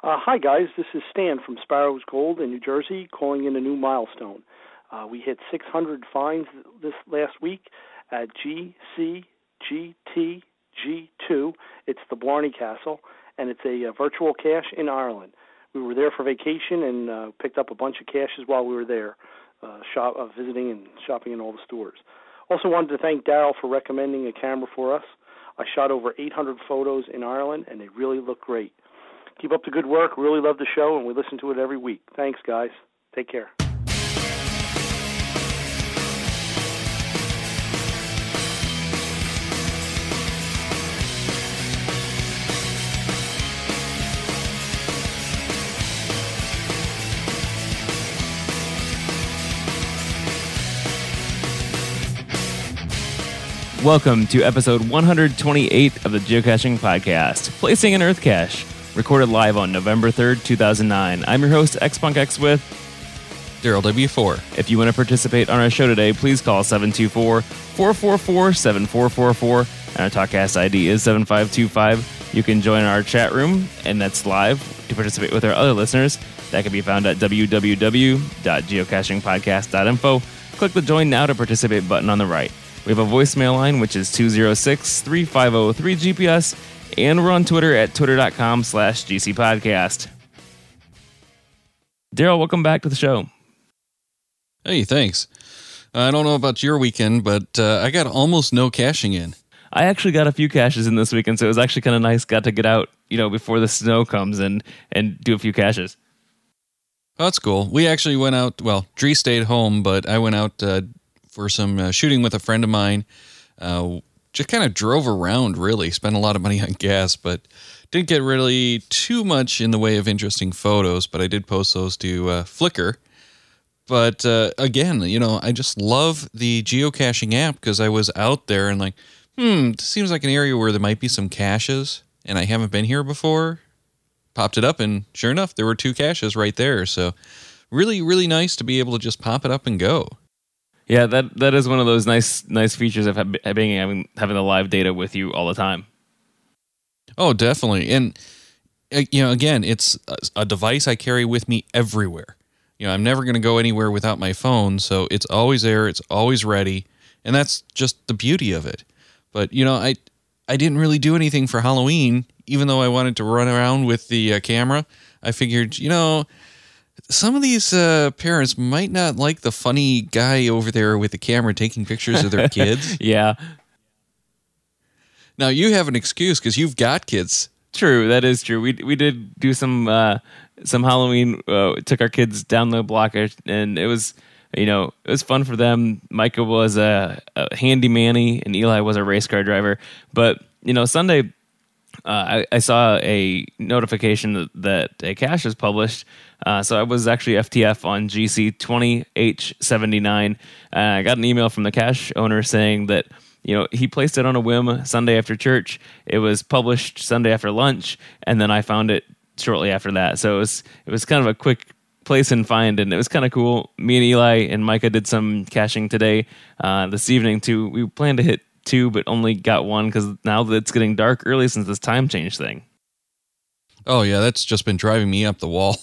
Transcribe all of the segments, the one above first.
Hi, guys. This is Stan from Sparrows Gold in New Jersey, calling in a new milestone. We hit 600 finds this last week at GCGTG2. It's the Blarney Castle, and it's a virtual cache in Ireland. We were there for vacation and picked up a bunch of caches while we were there, visiting and shopping in all the stores. Also wanted to thank Daryl for recommending a camera for us. I shot over 800 photos in Ireland, and they really look great. Keep up the good work. Really love the show, and we listen to it every week. Thanks, guys. Take care. Welcome to episode 128 of the Geocaching Podcast, Placing an Earth Cache, recorded live on November 3rd, 2009. I'm your host, XPunkX with Daryl W4. If you want to participate on our show today, please call 724-444-7444, and our TalkCast ID is 7525. You can join our chat room, and that's live, to participate with our other listeners. That can be found at www.geocachingpodcast.info. Click the Join Now to Participate button on the right. We have a voicemail line, which is 206-350-3GPS, and we're on Twitter at twitter.com/GCPodcast. Daryl, welcome back to the show. Hey, thanks. I don't know about your weekend, but I got almost no caching in. I actually got a few caches in this weekend, so it was actually kind of nice. Got to get out, before the snow comes and do a few caches. Oh, that's cool. We actually went out, well, Dree stayed home, but I went out for some shooting with a friend of mine. Just kind of drove around, really. Spent a lot of money on gas, but didn't get really too much in the way of interesting photos, but I did post those to Flickr. But again, I just love the geocaching app because I was out there and like, this seems like an area where there might be some caches, and I haven't been here before. Popped it up, and sure enough, there were 2 caches right there. So really, really nice to be able to just pop it up and go. Yeah, that is one of those nice features of having the live data with you all the time. Oh, definitely. And, again, it's a device I carry with me everywhere. I'm never going to go anywhere without my phone, so it's always there, it's always ready, and that's just the beauty of it. But, I didn't really do anything for Halloween, even though I wanted to run around with the camera. I figured, some of these parents might not like the funny guy over there with the camera taking pictures of their kids. Yeah. Now, you have an excuse because you've got kids. True, that is true. We did do some Halloween. Took our kids down the block, and it was fun for them. Micah was a handyman-y, and Eli was a race car driver. But Sunday, I saw a notification that a cache is published. So I was actually FTF on GC20H79. I got an email from the cache owner saying that he placed it on a whim Sunday after church. It was published Sunday after lunch, and then I found it shortly after that. So it was kind of a quick place and find, and it was kind of cool. Me and Eli and Micah did some caching today, this evening too. We planned to hit 2, but only got 1 because now that it's getting dark early since this time change thing. Oh yeah, that's just been driving me up the wall.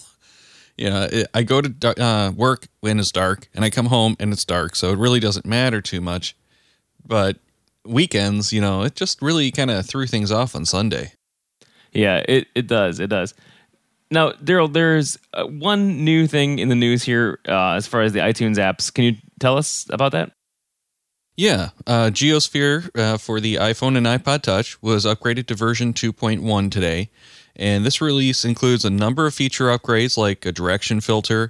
I go to work when it's dark, and I come home and it's dark, so it really doesn't matter too much. But weekends, it just really kind of threw things off on Sunday. Yeah, it does. It does. Now, Daryl, there's one new thing in the news here as far as the iTunes apps. Can you tell us about that? Yeah, Geosphere for the iPhone and iPod Touch was upgraded to version 2.1 today, and this release includes a number of feature upgrades like a direction filter,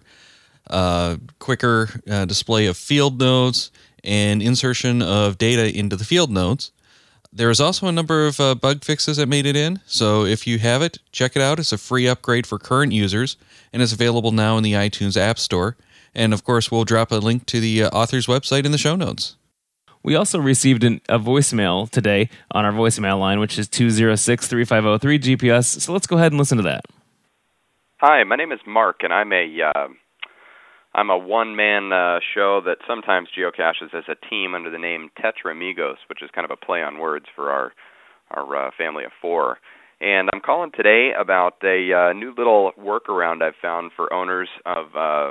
quicker display of field nodes, and insertion of data into the field nodes. There is also a number of bug fixes that made it in, so if you have it, check it out. It's a free upgrade for current users, and it's available now in the iTunes App Store. And of course, we'll drop a link to the author's website in the show notes. We also received a voicemail today on our voicemail line, which is 206-350-3GPS. So let's go ahead and listen to that. Hi, my name is Mark, and I'm a one-man show that sometimes geocaches as a team under the name Tetramigos, which is kind of a play on words for our family of 4. And I'm calling today about a new little workaround I've found for owners of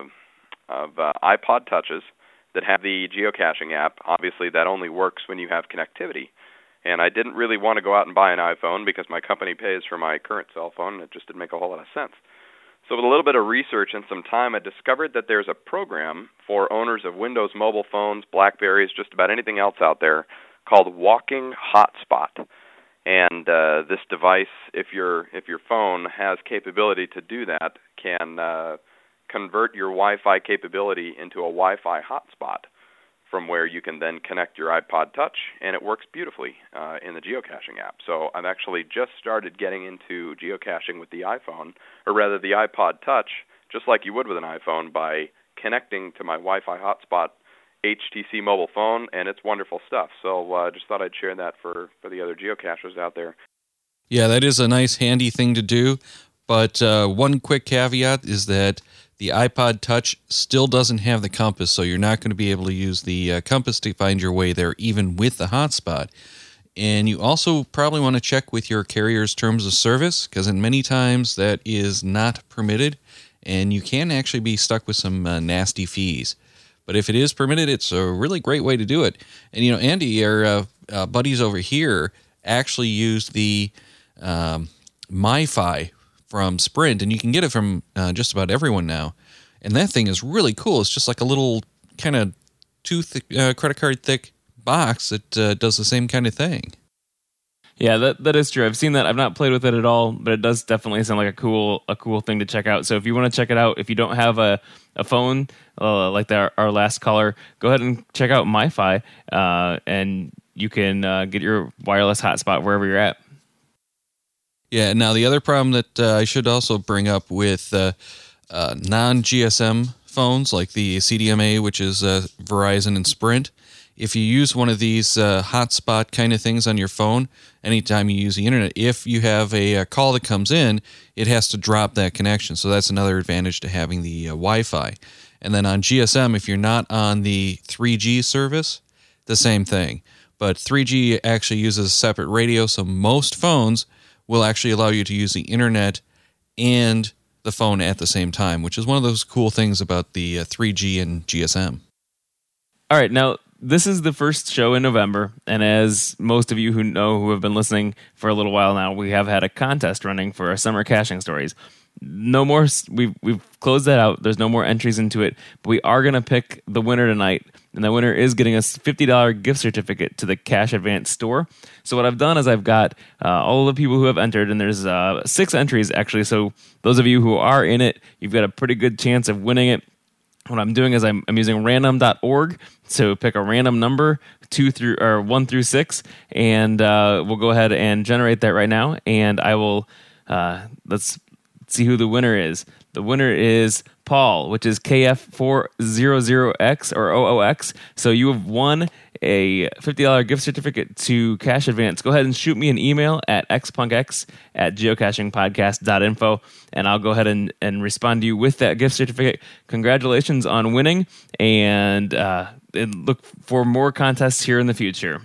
iPod Touches that have the geocaching app. Obviously, that only works when you have connectivity. And I didn't really want to go out and buy an iPhone because my company pays for my current cell phone, and it just didn't make a whole lot of sense. So with a little bit of research and some time, I discovered that there's a program for owners of Windows mobile phones, BlackBerries, just about anything else out there, called Walking Hotspot. And this device, if your phone has capability to do that, can convert your Wi-Fi capability into a Wi-Fi hotspot from where you can then connect your iPod Touch, and it works beautifully in the geocaching app. So I've actually just started getting into geocaching with the iPhone, or rather the iPod Touch, just like you would with an iPhone, by connecting to my Wi-Fi hotspot HTC mobile phone, and it's wonderful stuff. So just thought I'd share that for the other geocachers out there. Yeah, that is a nice, handy thing to do. But one quick caveat is that the iPod Touch still doesn't have the compass, so you're not going to be able to use the compass to find your way there, even with the hotspot. And you also probably want to check with your carrier's terms of service, because in many times that is not permitted, and you can actually be stuck with some nasty fees. But if it is permitted, it's a really great way to do it. And, you know, Andy, our buddies over here actually use the MiFi from Sprint, and you can get it from just about everyone now. And that thing is really cool. It's just like a little kind of credit card thick box that does the same kind of thing. Yeah, that is true. I've seen that. I've not played with it at all, but it does definitely sound like a cool thing to check out. So if you want to check it out, if you don't have a phone like our last caller, go ahead and check out MiFi, and you can get your wireless hotspot wherever you're at. Yeah, now the other problem that I should also bring up with non-GSM phones like the CDMA, which is Verizon and Sprint, if you use one of these hotspot kind of things on your phone, anytime you use the internet, if you have a call that comes in, it has to drop that connection. So that's another advantage to having the Wi-Fi. And then on GSM, if you're not on the 3G service, the same thing. But 3G actually uses a separate radio, so most phones will actually allow you to use the internet and the phone at the same time, which is one of those cool things about the 3G and GSM. All right, now this is the first show in November, and as most of you who have been listening for a little while now, we have had a contest running for our summer caching stories. No more. We've closed that out. There's no more entries into it, but we are going to pick the winner tonight, and the winner is getting a $50 gift certificate to the Cash Advance store. So what I've done is I've got all of the people who have entered, and there's 6 entries actually. So those of you who are in it, you've got a pretty good chance of winning it. What I'm doing is I'm using random.org to pick a random number 1 through 6, and we'll go ahead and generate that right now. And I will let's see who the winner is. The winner is Paul, which is KF400X or OOX. So you have won a $50 gift certificate to Cash Advance. Go ahead and shoot me an email at xpunkx@geocachingpodcast.info, and I'll go ahead and respond to you with that gift certificate. Congratulations on winning, and look for more contests here in the future.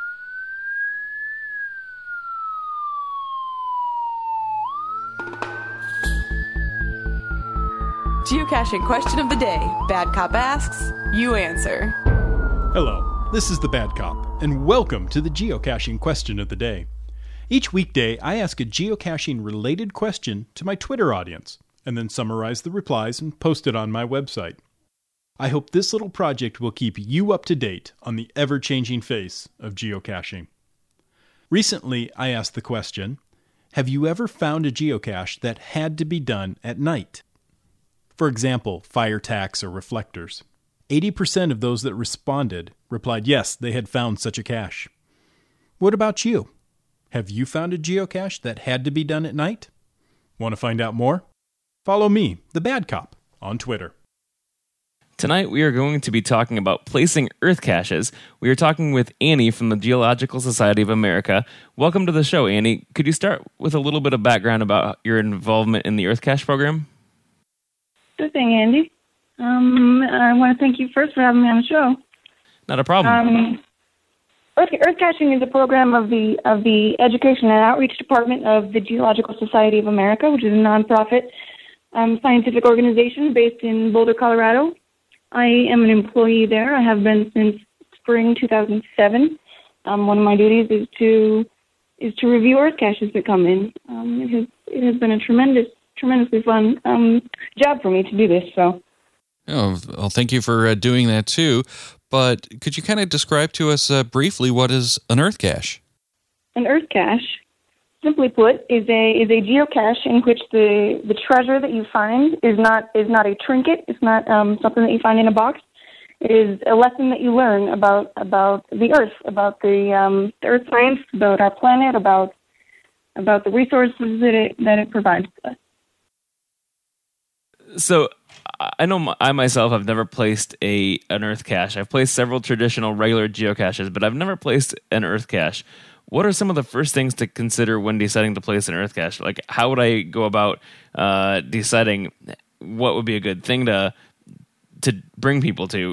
Geocaching question of the day. Bad Cop asks, you answer. Hello, this is the Bad Cop, and welcome to the Geocaching question of the day. Each weekday, I ask a geocaching-related question to my Twitter audience, and then summarize the replies and post it on my website. I hope this little project will keep you up to date on the ever-changing face of geocaching. Recently, I asked the question, have you ever found a geocache that had to be done at night? For example, fire tacks or reflectors. 80% of those that responded replied yes, they had found such a cache. What about you? Have you found a geocache that had to be done at night? Want to find out more? Follow me, the Bad Cop, on Twitter. Tonight we are going to be talking about placing earth caches. We are talking with Annie from the Geological Society of America. Welcome to the show, Annie. Could you start with a little bit of background about your involvement in the earth cache program? Good thing, Andy. I want to thank you first for having me on the show. Not a problem. Earth caching is a program of the Education and Outreach Department of the Geological Society of America, which is a nonprofit scientific organization based in Boulder, Colorado. I am an employee there. I have been since spring 2007. One of my duties is to review earth caches that come in. It has been a tremendously fun job for me to do this. So. Oh, well, thank you for doing that too. But could you kind of describe to us briefly what is an earth cache? An earth cache, simply put, is a geocache in which the treasure that you find is not a trinket. It's not something that you find in a box. It is a lesson that you learn about the Earth, about the Earth science, about our planet, about the resources that it provides us. So I know I myself have never placed an earth cache. I've placed several traditional regular geocaches, but I've never placed an earth cache. What are some of the first things to consider when deciding to place an earth cache? Like, how would I go about deciding what would be a good thing to bring people to?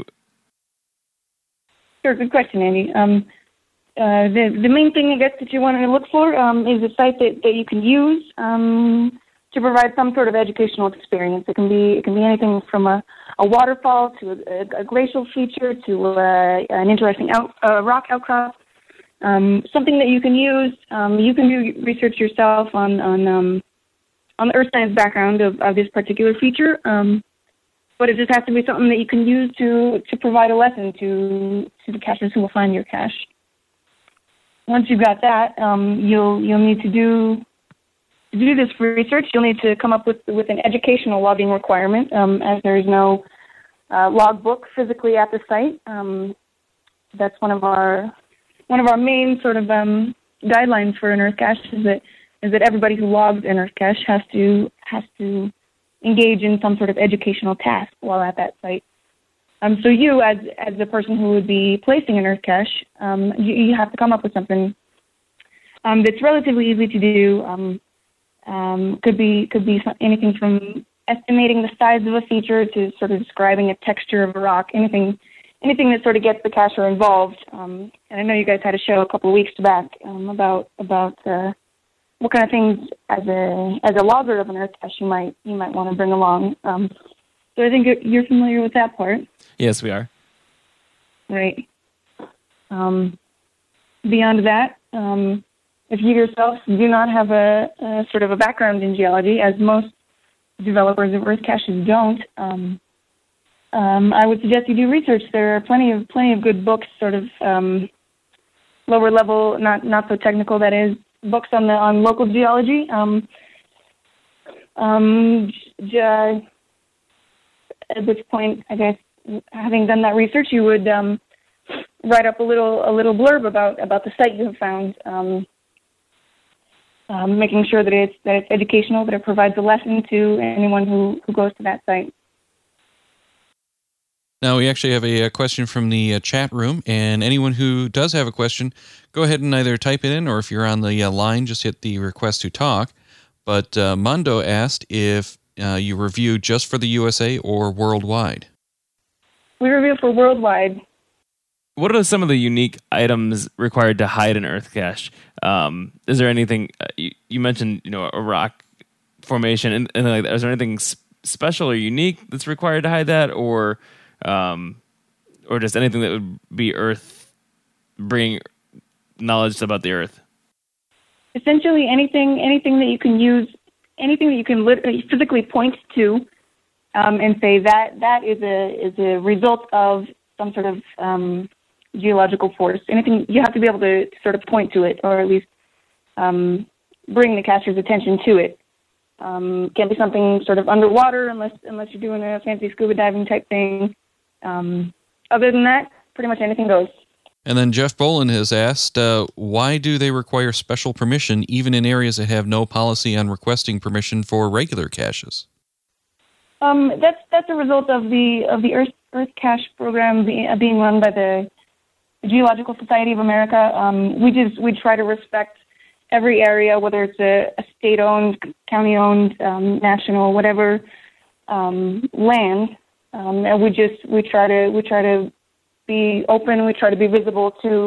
Sure, good question, Andy. The main thing, I guess, that you want to look for is a site that you can use to provide some sort of educational experience. It can be anything from a waterfall to a glacial feature to an interesting rock outcrop. Something that you can use. You can do research yourself on the earth science background of this particular feature. But it just has to be something that you can use to provide a lesson to the cachers who will find your cache. Once you've got that, you'll need to do this research. You'll need to come up with an educational logging requirement, as there is no logbook physically at the site. That's one of our main sort of guidelines for an earth cache is that everybody who logs an earth cache has to engage in some sort of educational task while at that site. So you, as the person who would be placing an earth cache, you have to come up with something that's relatively easy to do. Could be anything from estimating the size of a feature to sort of describing a texture of a rock. Anything that sort of gets the cacher involved. And I know you guys had a show a couple of weeks back about what kind of things as a logger of an earth cache you might want to bring along. So I think you're familiar with that part. Yes, we are. Right. Beyond that, if you yourself do not have a sort of a background in geology, as most developers of earth caches don't, I would suggest you do research. There are plenty of good books, sort of lower level, not so technical. That is, books on local geology. At this point, I guess, having done that research, you would write up a little blurb about the site you have found, making sure that it's educational, that it provides a lesson to anyone who goes to that site. Now, we actually have a question from the chat room, and anyone who does have a question, go ahead and either type it in, or if you're on the line, just hit the request to talk. But Mondo asked if you review just for the USA or worldwide. We review for worldwide. What are some of the unique items required to hide an earth cache? Is there anything you mentioned? A rock formation, and like that. Is there anything special or unique that's required to hide that, or just anything that would be bring knowledge about the earth? Essentially, anything that you can use, anything that you can physically point to, and say that is a result of some sort of geological force. Anything, you have to be able to sort of point to it, or at least bring the cacher's attention to it. Can't be something sort of underwater unless you're doing a fancy scuba diving type thing. Other than that, pretty much anything goes. And then Jeff Bolin has asked, why do they require special permission even in areas that have no policy on requesting permission for regular caches? That's a result of the Earth Cache program being run by the Geological Society of America. We try to respect every area, whether it's a state-owned, county-owned, national, whatever land. And we try to be open. We try to be visible to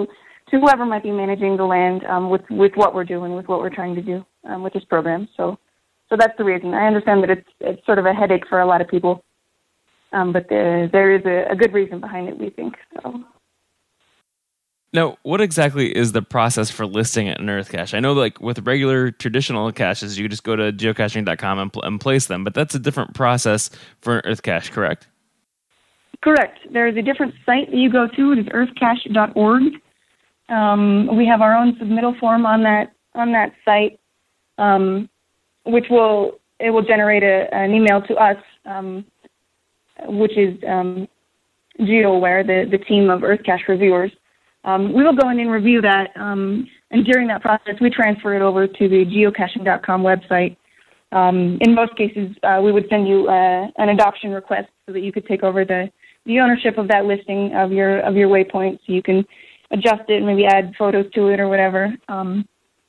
whoever might be managing the land with what we're doing, with what we're trying to do with this program. So that's the reason. I understand that it's sort of a headache for a lot of people, but there is a good reason behind it, we think. So. Now, what exactly is the process for listing an Earth cache? I know, like with regular traditional caches, you just go to geocaching.com and place them, but that's a different process for an Earth cache, correct? Correct. There is a different site that you go to. It is earthcache.org. We have our own submittal form on that site, which will generate an email to us, which is GeoAware, the team of Earth cache reviewers. We will go in and review that, and during that process, we transfer it over to the geocaching.com website. In most cases, we would send you an adoption request so that you could take over the ownership of that listing of your waypoint, so you can adjust it, maybe add photos to it or whatever, and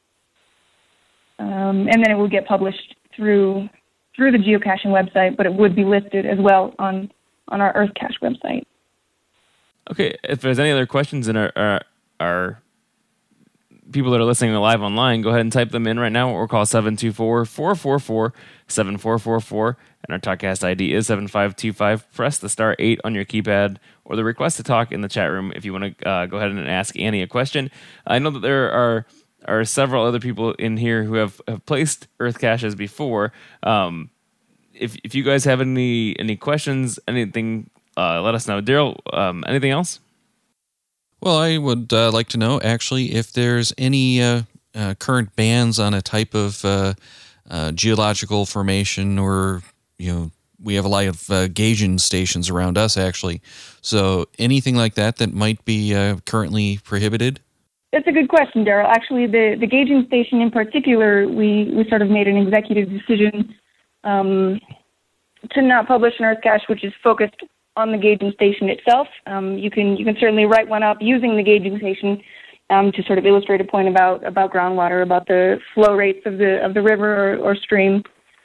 then it will get published through the geocaching website, but it would be listed as well on our Earth cache website. Okay, if there's any other questions in our people that are listening live online, go ahead and type them in right now, or call 724-444-7444, and our TalkCast ID is 7525. Press the star 8 on your keypad, or the request to talk in the chat room if you want to go ahead and ask Annie a question. I know that there are several other people in here who have placed Earth caches before. If you guys have any questions, anything, let us know. Daryl, anything else? Well, I would like to know, actually, if there's any current bans on a type of geological formation, or, we have a lot of gauging stations around us, actually. So anything like that might be currently prohibited? That's a good question, Daryl. Actually, the gauging station in particular, we sort of made an executive decision to not publish an Earth cache which is focused on the gauging station itself. You can certainly write one up using the gauging station to sort of illustrate a point about groundwater, about the flow rates of the river or stream.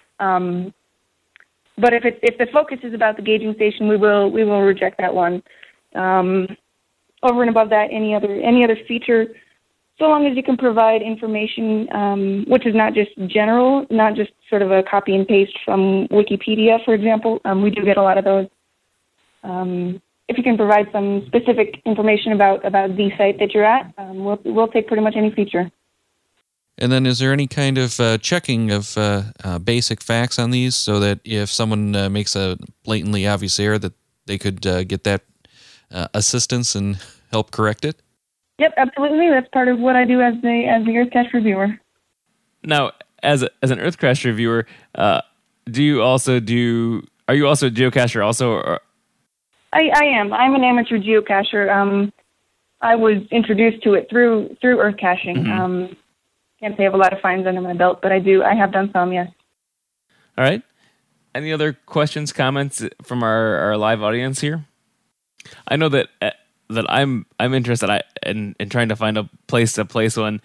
But if the focus is about the gauging station, we will reject that one. Over and above that, any other feature, so long as you can provide information which is not just general, not just sort of a copy and paste from Wikipedia, for example. We do get a lot of those. If you can provide some specific information about the site that you're at, we'll take pretty much any feature. And then is there any kind of checking of basic facts on these, so that if someone makes a blatantly obvious error, that they could get that assistance and help correct it? Yep, absolutely. That's part of what I do as the Earth cache reviewer. Now, as an Earth cache reviewer, are you also a geocacher also? Or? I am. I'm an amateur geocacher. I was introduced to it through Earth caching. Mm-hmm. Can't say I have a lot of finds under my belt, but I have done some, yes. All right. Any other questions, comments from our live audience here? I know that I'm interested in trying to find a place to place one.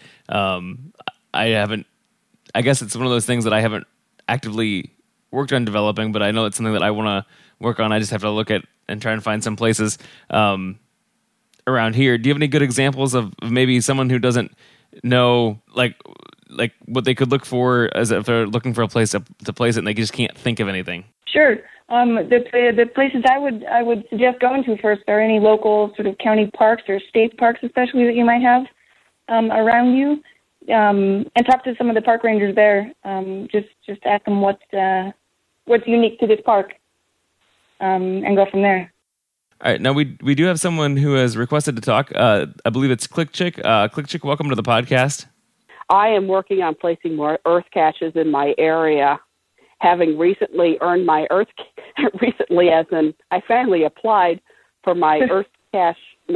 I guess it's one of those things that I haven't actively worked on developing, but I know it's something that I want to work on. I just have to look at and try and find some places around here. Do you have any good examples of maybe someone who doesn't know like what they could look for as if they're looking for a place to place it and they just can't think of anything? Sure. The places I would suggest going to first are any local sort of county parks or state parks, especially, that you might have around you, and talk to some of the park rangers there. Just ask them what's unique to this park, and go from there. All right. Now we do have someone who has requested to talk. I believe it's ClickChick. ClickChick, welcome to the podcast. I am working on placing more Earth caches in my area, having recently earned my I finally applied for my Earth cache,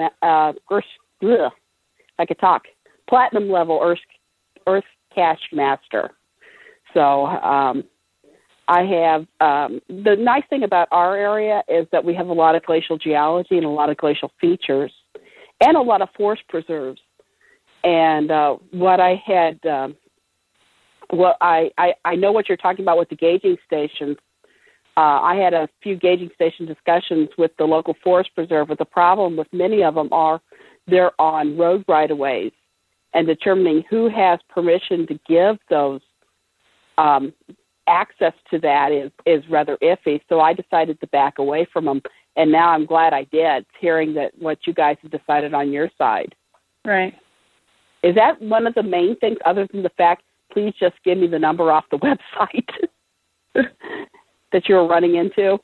platinum level Earth cache master. So I have, the nice thing about our area is that we have a lot of glacial geology and a lot of glacial features and a lot of forest preserves. And what I had, I know what you're talking about with the gauging stations. I had a few gauging station discussions with the local forest preserve, but the problem with many of them are they're on road right-of-ways, and determining who has permission to give those access to that is rather iffy. So I decided to back away from them, and now I'm glad I did, hearing that what you guys have decided on your side. Right. Is that one of the main things, other than the fact, please just give me the number off the website that you're running into?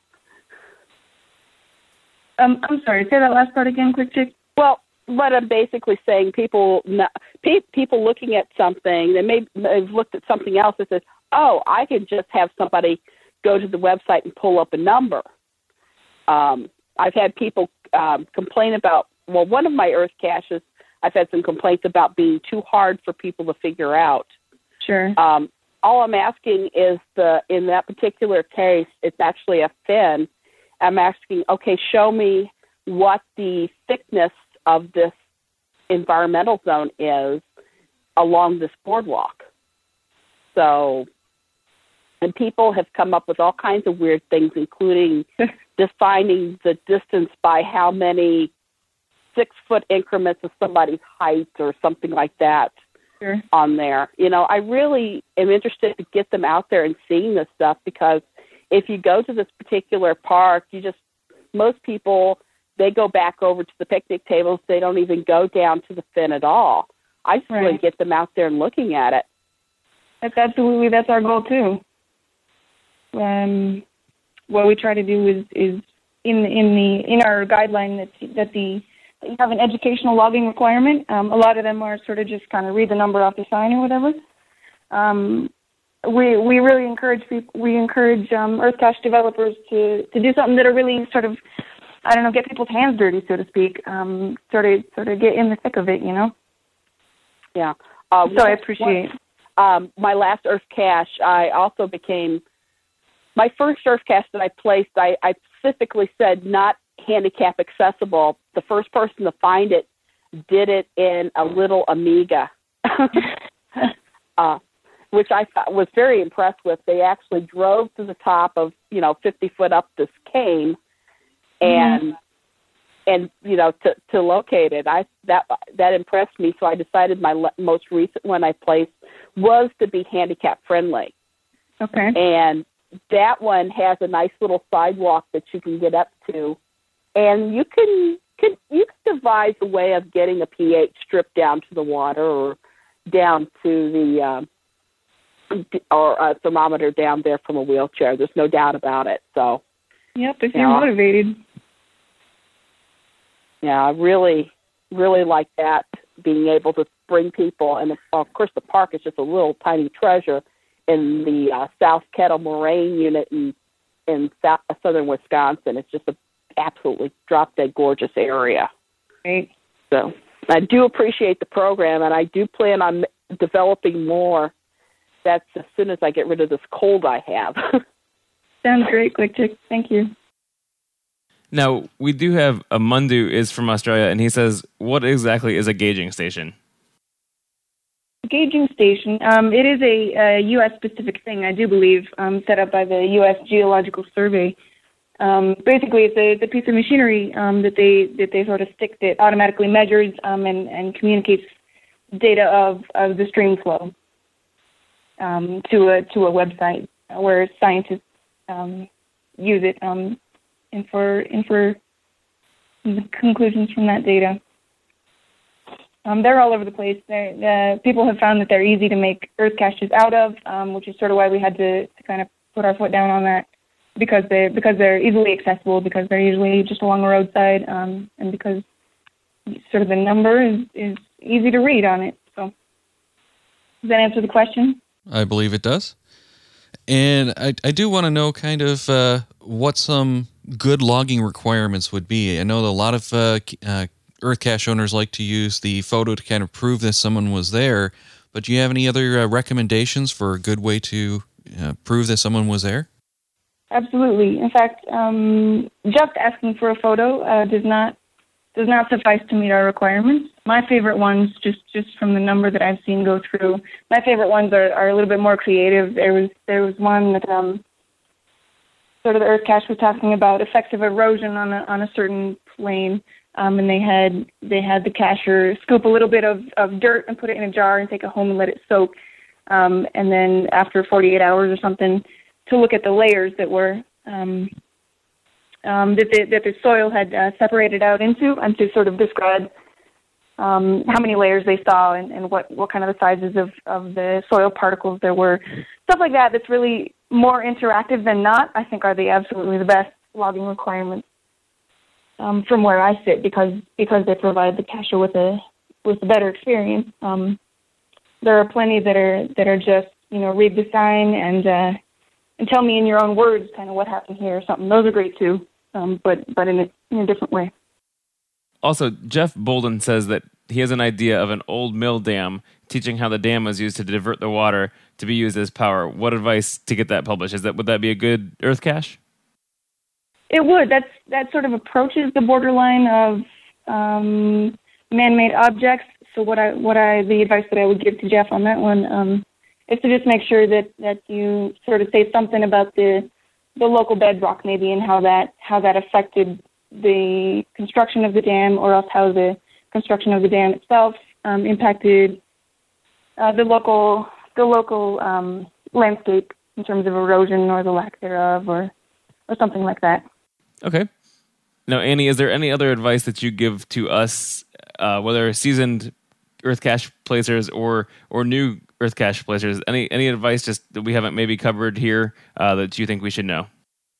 I'm sorry, say that last part again, quick, Chick. Well, what I'm basically saying, people looking at something, they may have looked at something else and said, oh, I can just have somebody go to the website and pull up a number. I've had people complain about, well, one of my earth caches, I've had some complaints about being too hard for people to figure out. Sure. All I'm asking is in that particular case, it's actually a fin. I'm asking, okay, show me what the thickness of this environmental zone is along this boardwalk. So, and people have come up with all kinds of weird things, including defining the distance by how many 6-foot increments of somebody's height or something like that. Sure. On there. I really am interested to get them out there and seeing this stuff, because if you go to this particular park, most people, they go back over to the picnic tables. They don't even go down to the fin at all. I just want to get them out there and looking at it. That's our goal too. What we try to do is in our guideline that you have an educational logging requirement. A lot of them are sort of just kind of read the number off the sign or whatever. We really encourage people. We encourage earth cache developers to do something that'll really sort of, I don't know, get people's hands dirty, so to speak. Sort of get in the thick of it, Yeah. So I appreciate. My last earth cache, I also became my first earth cache that I placed. I specifically said not handicap accessible. The first person to find it did it in a little Amiga, which I was very impressed with. They actually drove to the top of 50 foot up this cane, and to locate it. That impressed me. So I decided my most recent one I placed was to be handicap friendly. Okay. And that one has a nice little sidewalk that you can get up to. And you can devise a way of getting a pH strip down to the water, or down to the or a thermometer down there from a wheelchair. There's no doubt about it. So, yep, if you're motivated. Yeah, I really, really like that, being able to bring people. And of course, the park is just a little tiny treasure in the South Kettle Moraine unit in southern Wisconsin. It's just a absolutely drop-dead gorgeous area. Right. So I do appreciate the program, and I do plan on developing more. That's as soon as I get rid of this cold I have. Sounds great, Quick Chick. Thank you. Now, we do have Amundu is from Australia, and he says, what exactly is a gauging station? A gauging station, it is a U.S.-specific thing, I do believe, set up by the U.S. Geological Survey. Basically, it's a piece of machinery that they sort of stick that automatically measures and communicates data of the stream flow to a website where scientists use it and infer the conclusions from that data. They're all over the place. People have found that they're easy to make earth caches out of, which is sort of why we had to kind of put our foot down on that. Because they're easily accessible, because they're usually just along the roadside, and because sort of the number is easy to read on it. So, does that answer the question? I believe it does. And I do want to know kind of what some good logging requirements would be. I know that a lot of earth cache owners like to use the photo to kind of prove that someone was there, but do you have any other recommendations for a good way to prove that someone was there? Absolutely. In fact, just asking for a photo does not suffice to meet our requirements. My favorite ones, just from the number that I've seen go through, my favorite ones are a little bit more creative. There was one that sort of the earth cache was talking about effects of erosion on a certain plane. and they had the cashier scoop a little bit of dirt and put it in a jar and take it home and let it soak, and then after 48 hours or something, to look at the layers that were that the soil had separated out into, and to sort of describe how many layers they saw and what kind of the sizes of the soil particles there were. Stuff like that that's really more interactive than not, I think, are absolutely the best logging requirements from where I sit, because they provide the cacher with a better experience. There are plenty that are just, read the sign and tell me in your own words kind of what happened here or something. Those are great too, but in a different way. Also, Jeff Bolden says that he has an idea of an old mill dam, teaching how the dam was used to divert the water to be used as power. What advice to get that published? Would that be a good Earth cache? It would. That sort of approaches the borderline of man-made objects. So the advice that I would give to Jeff on that one is to just make sure that you sort of say something about the local bedrock maybe, and how that affected the construction of the dam, or else how the construction of the dam itself impacted the local landscape in terms of erosion or the lack thereof, or something like that. Okay. Now, Annie, is there any other advice that you give to us, whether seasoned Earth cache placers or new Earth cache placers? Any advice just that we haven't maybe covered here that you think we should know?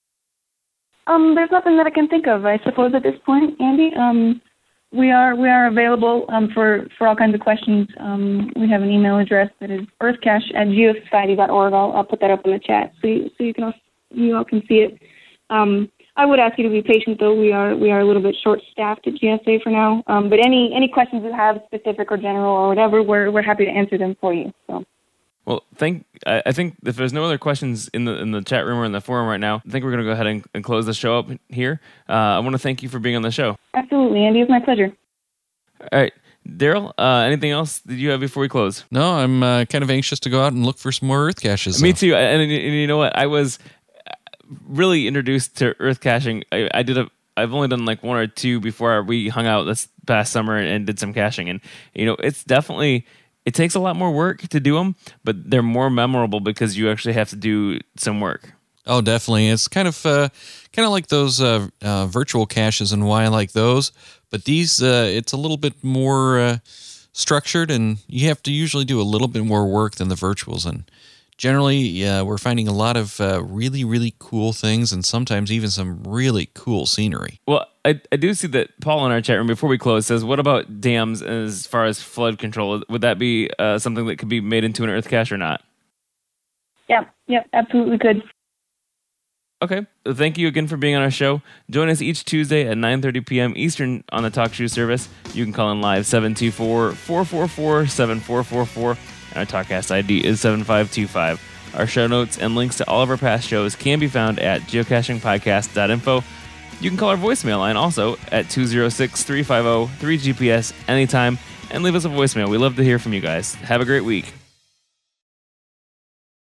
There's nothing that I can think of, I suppose, at this point, Andy. We are available for all kinds of questions. We have an email address that is earthcache@geosociety.org. I'll put that up in the chat so you all can see it. I would ask you to be patient, though. We are a little bit short-staffed at GSA for now. But any questions you have, specific or general or whatever, we're happy to answer them for you. So. Well, I think if there's no other questions in the chat room or in the forum right now, I think we're going to go ahead and close the show up here. I want to thank you for being on the show. Absolutely, Andy. It's my pleasure. All right. Daryl, anything else that you have before we close? No, I'm kind of anxious to go out and look for some more Earth caches. Me too. And you know what? I was really introduced to Earth caching. I've only done like one or two before we hung out this past summer and did some caching. And, it's definitely... It takes a lot more work to do them, but they're more memorable because you actually have to do some work. Oh, definitely. It's kind of like those virtual caches and why I like those. But these, it's a little bit more structured, and you have to usually do a little bit more work than the virtuals. And generally, we're finding a lot of really, really cool things, and sometimes even some really cool scenery. Well, I do see that Paul in our chat room, before we close, says, what about dams as far as flood control? Would that be something that could be made into an Earth cache or not? Yeah, absolutely could. Okay. Thank you again for being on our show. Join us each Tuesday at 9:30 p.m. Eastern on the TalkShoe service. You can call in live 724-444-7444. And our TalkCast ID is 7525. Our show notes and links to all of our past shows can be found at geocachingpodcast.info. You can call our voicemail line also at 206-350-3GPS anytime and leave us a voicemail. We love to hear from you guys. Have a great week.